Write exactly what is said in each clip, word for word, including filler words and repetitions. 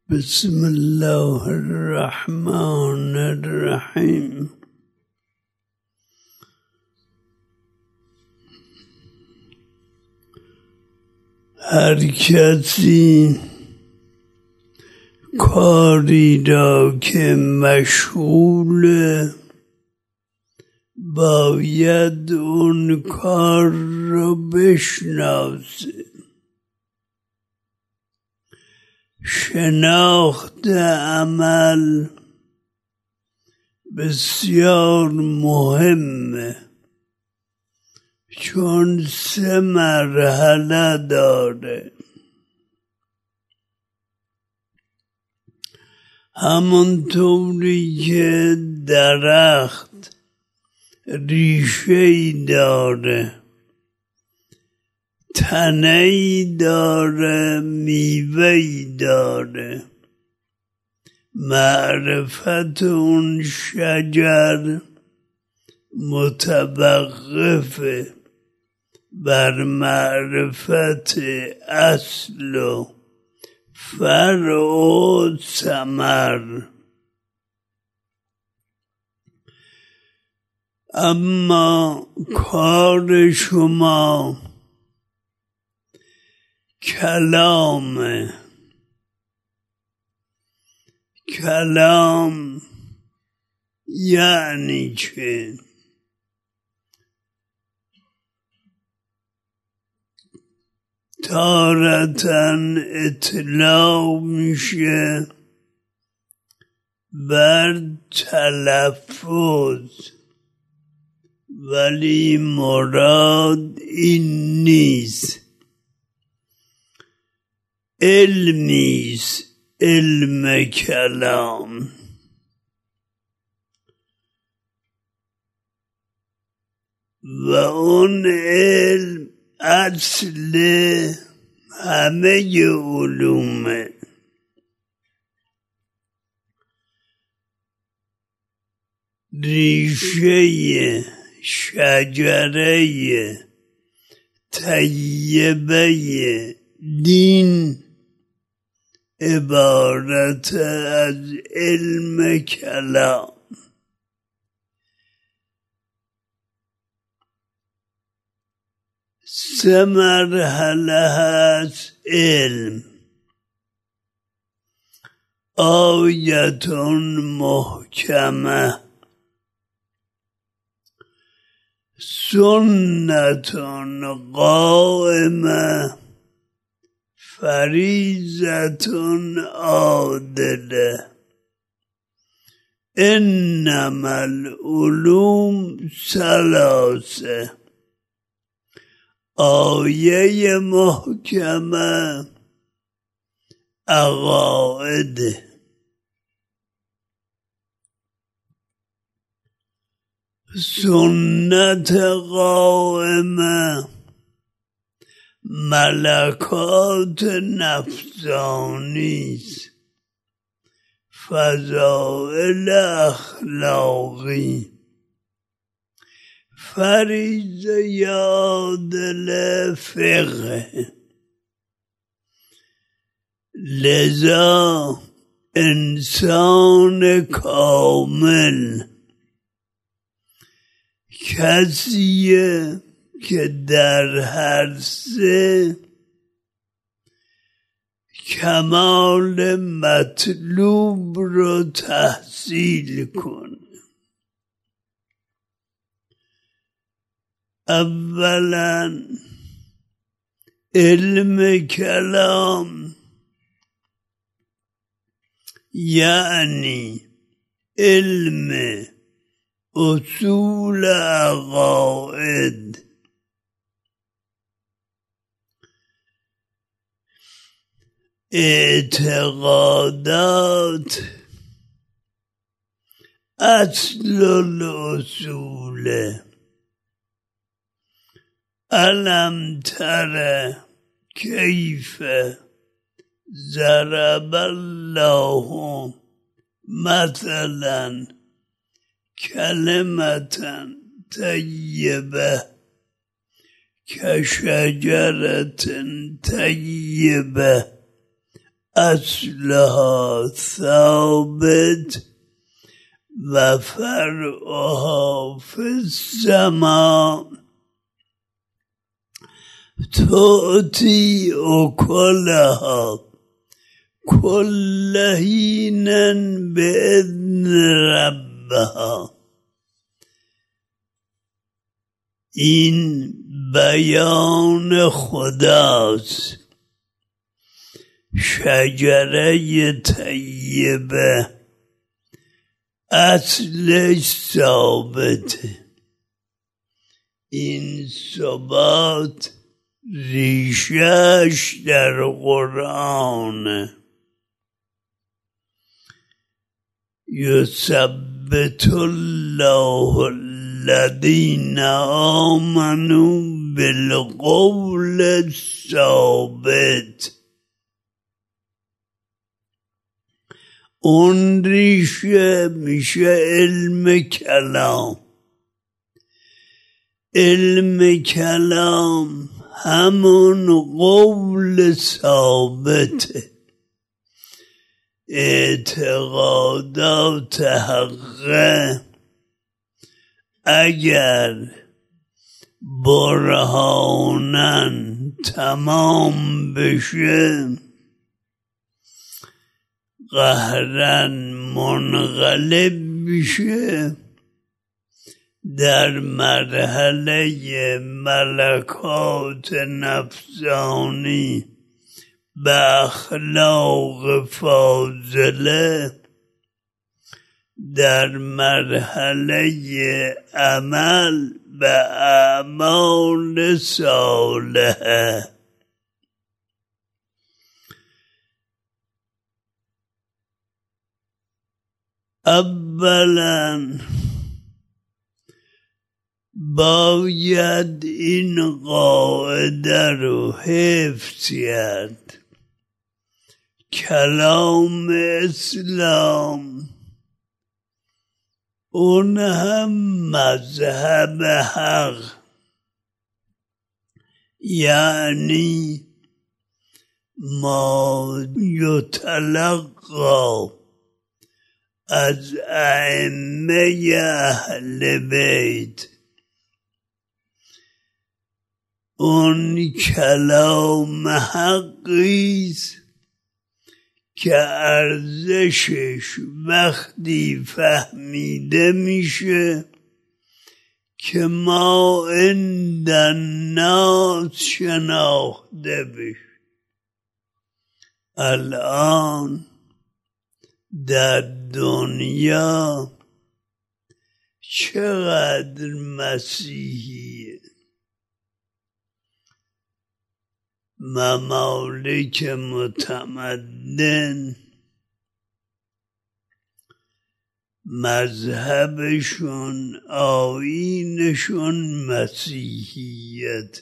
بسم الله الرحمن الرحیم. هر کسی کاری را که مشغوله باید اون کار رو بشناسه. شناخت عمل بسیار مهمه چون سه مرحله داره. همونطوری که درخت ریشه‌ای داره، تنه‌ای داره، میوه‌ای داره، معرفت اون شجر متوقفه بر معرفت اصل و فرع و ثمر. اما کار شما کلامه. کلام یعنی چه؟ تارتاً اطلاق میشه بر تلفظ، ولی مراد این نیست. علمیست علم کلام. و اون علم اصل همه علومه. ریشه شجره طیبه دین عبارت از علم کلام. سه مرحله هست علم. آیتون محکمه، سنتون قائمه، فریضتون عادله. انما العلوم ثلاثه. آیه محکمه عقاید، سنت قائمه ملکات نفسانیست، فضائل اخلاقی. فریضه عادل فقه. لذا انسان کامل کسیه که در هر سه کمال مطلوب رو تحصیل کنه. اولا علم کلام یعنی علم اصول عقاید. اعتقادات اصل الاصول. الم تر کیف ضرب الله مثلا کلمة طیبه کشجرة طیبه اصلها ثابت و فرعها فی السماء تؤتی اکلها کل حین باذن ربها. این بیان خداست. شجره طیبه اصلش ثابته. این ثبات ریشهش در قرآنه. یثبت الله الذین آمنوا بالقول الثابت. اون ریشه میشه علم کلام. علم کلام همون قول ثابته. اعتقادات حقه اگر برهانن تمام بشه قهرن منقلب بشه، در مرحله ملکات نفسانی به اخلاق فاضله، در مرحله عمل به اعمال صالحه. اولا باید این قاعده رو حفظ کرد. کلام اسلام اون هم مذهب حق، یعنی ما یتلقا از ائمه اهل بیت. اون کلام حقیست که ارزشش وقتی فهمیده میشه که ما عند الناس شناخته بشه. الان در دنیا چقدر مسیحیه، ممالک متمدن مذهبشون آیینشون مسیحیت.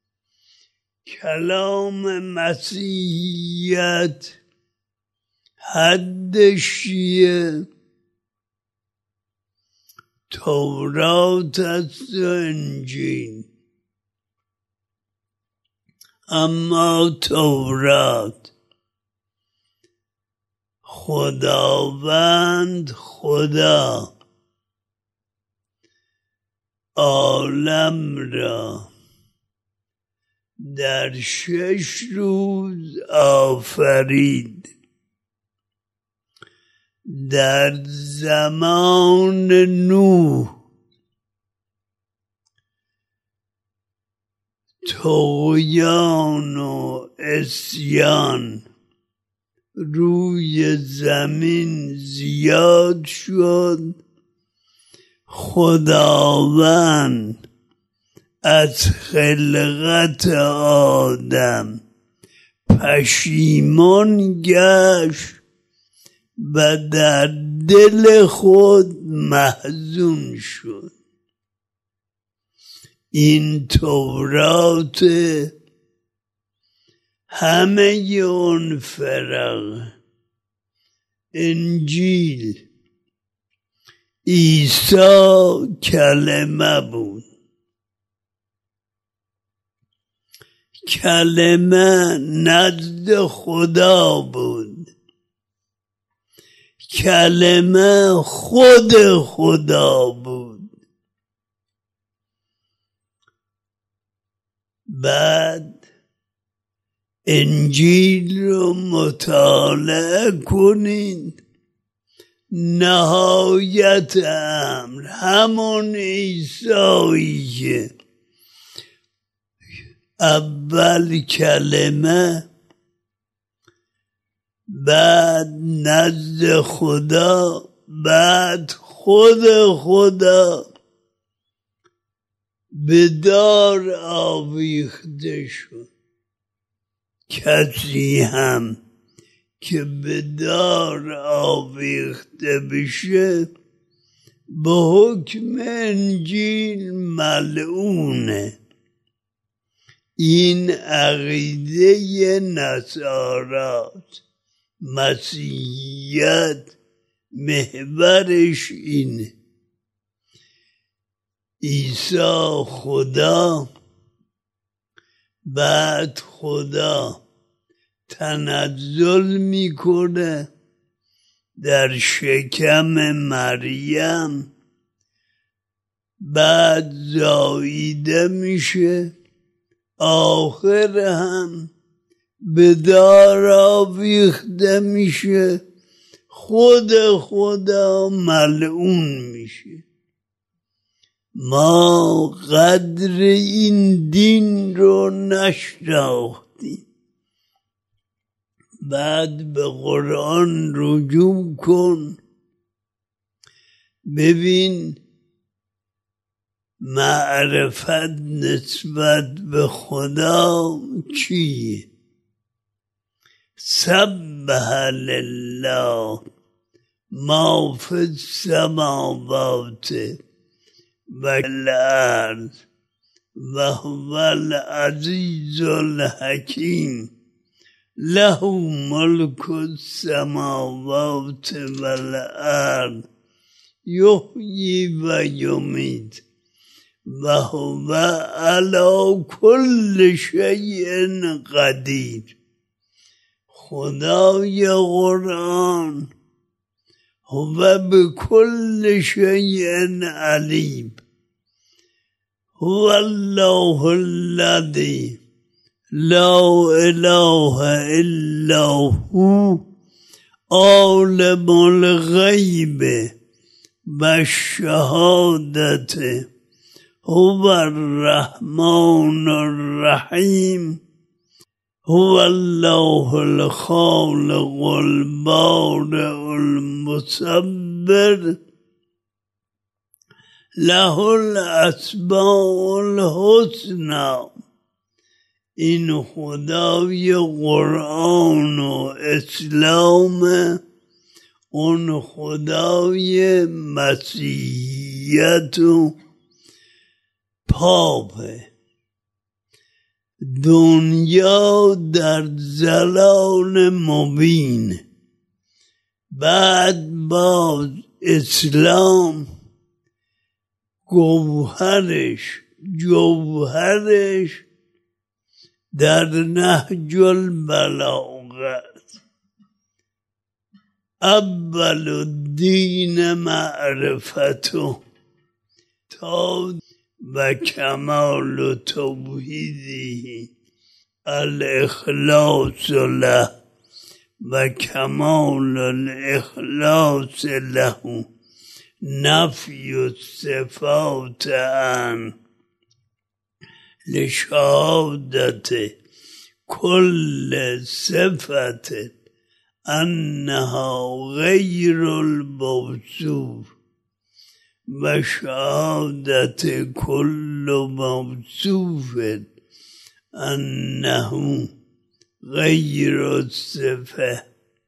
کلام مسیحیت حدش چیه؟ تورات است و انجیل. اما تورات خداوند خدا عالم را در شش روز آفرید. در زمان نوح طغیان و عصیان روی زمین زیاد شد. خداوند از خلقت آدم پشیمان گشت و در دل خود محزون شد. این تورات همه اون فرق. انجیل عیسی کلمه بود. کلمه نزد خدا بود، کلمه خود خدا بود. بعد انجیل رو مطالعه کنید، نهایت امر همون عیسایی که اول کلمه، بعد نزد خدا، بعد خود خدا به دار آویخته شد. کسی هم که به دار آویخته بشه به حکم انجیل ملعونه. این عقیده نصاراست. مسیحیت محورش اینه. عیسی خدا، بعد خدا تنزل میکنه در شکم مریم، بعد زاییده میشه، آخر هم به دار آویخته میشه، خود خدا ملعون میشه. ما قدر این دین رو نشناختیم. بعد به قرآن رجوع کن، ببین معرفت نسبت به خدا چیه. سبح لله ما فی السماوات و الارض و هو العزیز الحکیم له ملک السماوات و الارض یحیی و یمیت و هو علی کل شیء قدیر. خدای قرآن هو بكل شيء عليم، هو الله الذي لا إله إلا هو عالم الغيب والشهادة هو الرحمن الرحيم، هو الله الخالق البارئ المصور له الاسماء الحسنى. این خدای قرآن و اسلام، اون خدای مسیحیت و پاپه. دنیا در ضلال مبین، بعد باز اسلام گوهرش جوهرش در نهج البلاغت. اول الدین معرفتو تا و کمال توحیدی الاخلاص له و کمال الاخلاص له نفی الصفات عن لشهادت کل صفت انها غیر الموصوف و شهادت کل موصوف انه غیر الصفه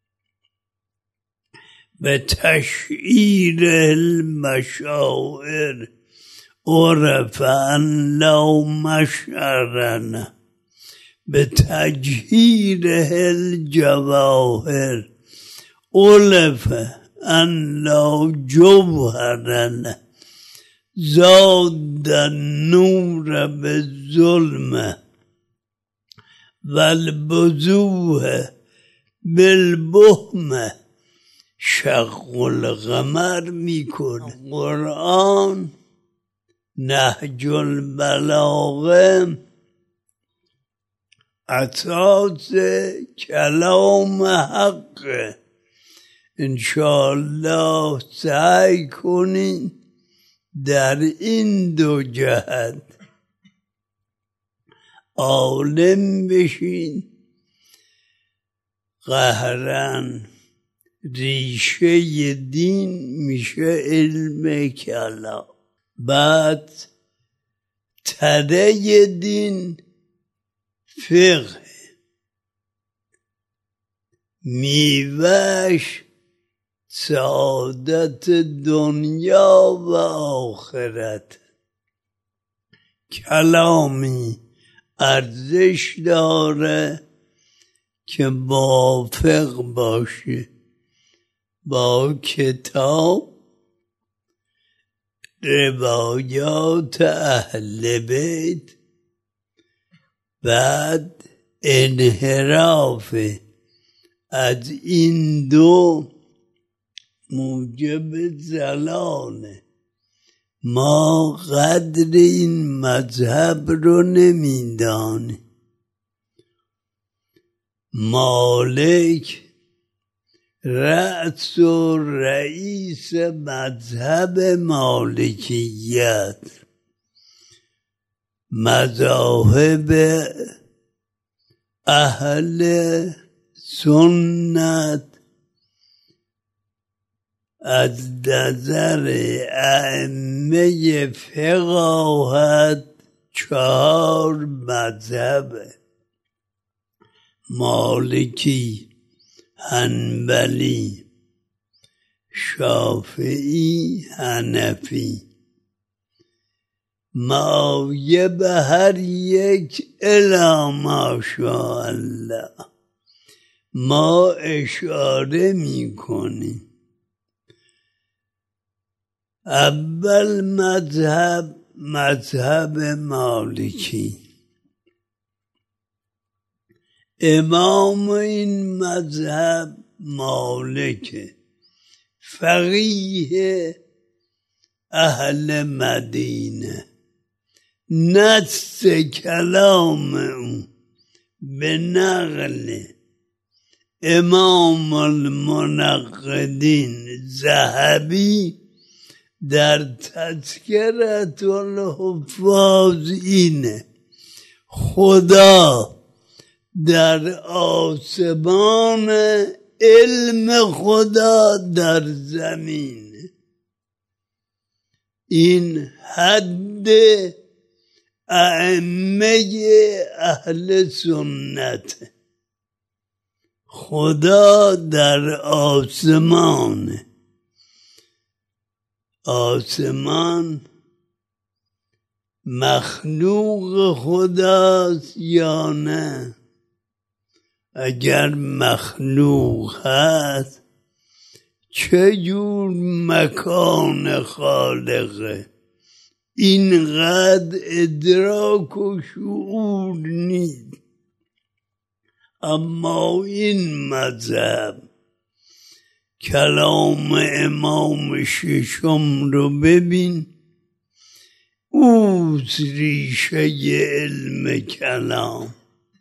به تشعیر المشاعر عرف ان لا مشعرن به تجهیر الجواهر علف ان لا جوهرن زاد النور به ظلمه والبذوه بالبهم شق القمر میکنه. قرآن نهج البلاغه اساس کلام حق. انشاءالله سعی کنین در این دو جهت عالم بشین. قهرن ریشه دین میشه علم کلام، بعد تره دین فقه، میوهش سعادت دنیا و آخرت. کلامی ارزش داره که موافق باشه با کتاب، روایات اهل بیت، بعد انحراف از این دو موجب زلاله. ما قدر این مذهب رو نمیدانیم. مالک رأس و رئیس مذهب مالکیت، مذاهب اهل سنت از نظر ائمه فقاهت چهار مذهب: مالکی، حنبلی، شافعی، حنفی. مایه به هر یک الی ماشاءالله ما اشاره می کنیم. اول مذهب مذهب مالکی. امام این مذهب مالک، فقیه اهل مدینه. نص کلام او به نقل امام المنقدین ذهبی در تذکرة الحفاظ اینه: خدا در آسمان، علم خدا در زمین. این حد ائمه اهل سنت. خدا در آسمان. آسمان مخلوق خداست یا نه؟ اگر مخلوق هست چجور مکان خالقه؟ اینقدر ادراک و شعور نیست. اما این مذهب کلام امام ششم رو ببین، او ریشه علم کلام.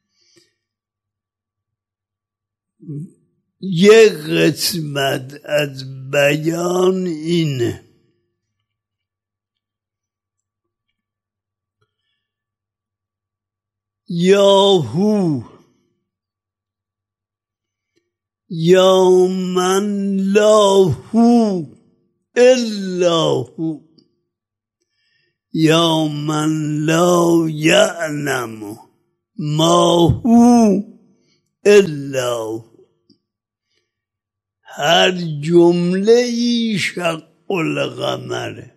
یک قسمت از بیان اینه: یا هو یا من لا هو الا هو، یا من لا یعلم ما هو الا هو. هر جمله ای شق القمر،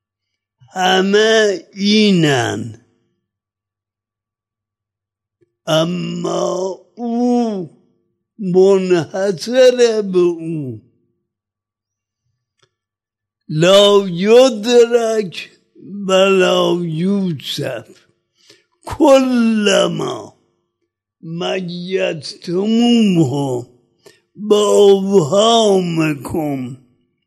همه اینن، اما او منحصر به او. لا یدرک ولا یوصف، کلما مجدتموه بأوهامكم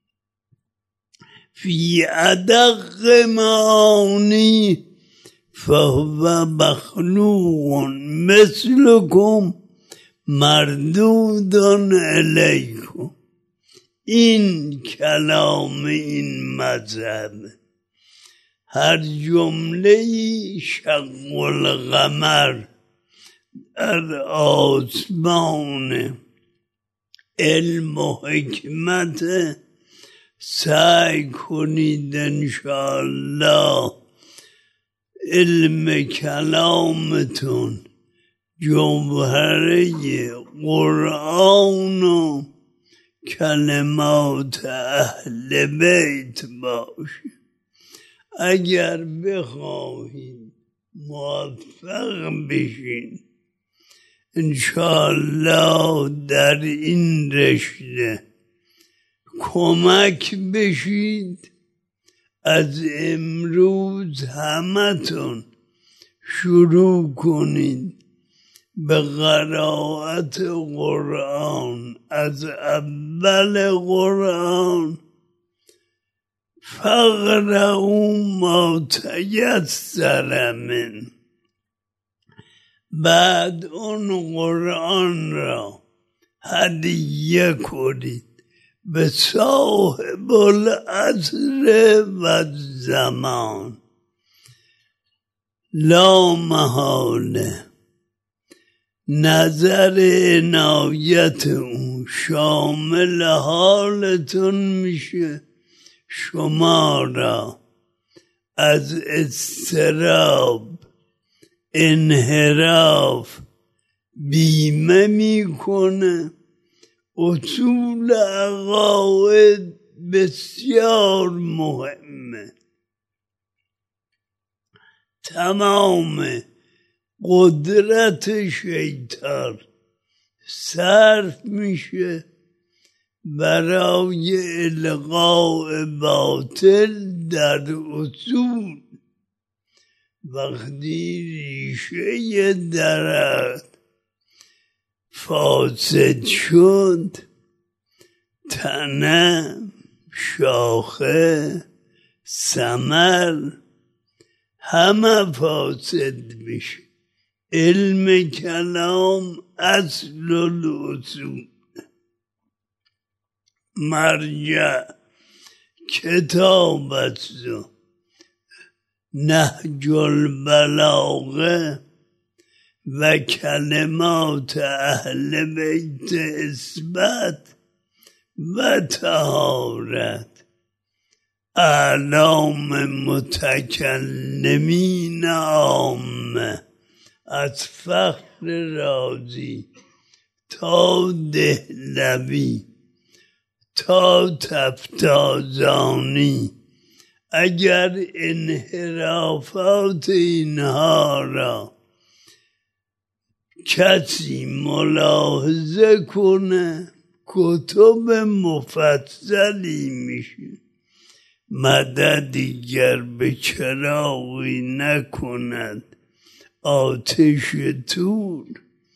في أدق معاني فهو مخلوق مثلكم مردود علیکم. این کلام این مذهب. هر جمله شق القمر در آسمان علم و حکمت سعی کنید انشاءالله علم کلامتون جوهره قرآن و کلمات اهل بیت باشه. اگر بخواهید موفق بشین انشاءالله در این رشته کمک بشید، از امروز همتون شروع کنید به قرائت قرآن. از اول قرآن فقرؤوا ما تیسر منه. بعد اون قرآن را هدیه کنید به صاحب العصر و زمان. لا محاله نظر عنایت اون شامل حالتون میشه شما را از اضطراب انحراف بیمه میکنه. اصول عقاید بسیار مهمه. تمام قدرت شیطان صرف میشه برای القاء باطل در اصول. وقتی ریشه درخت فاسد شد، تنه، شاخه، ثمر همه فاسد میشه. علم کلام اصل الاصول. مرجع کتاب است نهج البلاغه و کلمات اهل بیت اثبات و طهارت. اعلام متکلمین عامه از فخر رازی تا دهلوی تا تفتازانی. اگر انحرافات اینها را کسی ملاحظه کنه کتب مفصلی میشه. مدد دیگر به چراغی نکند آتش طور.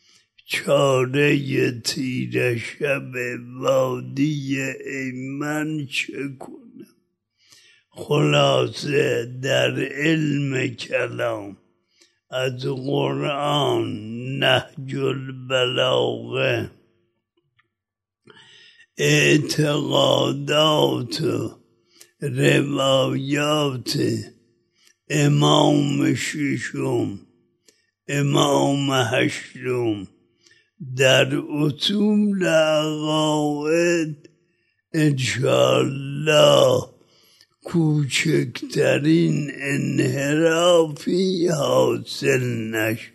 چاره تیره شب وادی ایمن چه کنه. خلاصه در علم کلام از قرآن نهج البلاغه اعتقادات و روایات امام ششم امام هشتم در اصول عقاید انشاءالله کوچکترین انحرافی حاصل نشه.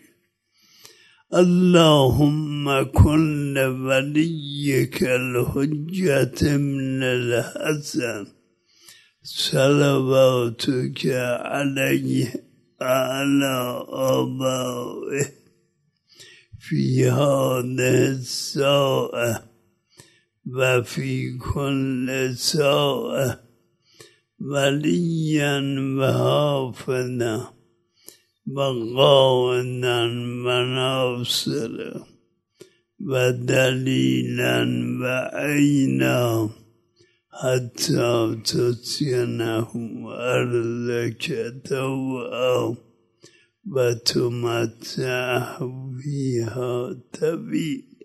اللهم کن ولیک الحجت من الحسن صلواتک علیه علی آبائه فی هذه الساعه و فی کل ساعه ولیا و حافظا وقائدا وناصرا ودليلا وعينا حتى تسكنه أرضك طوعا وتمتعه فيها طويلا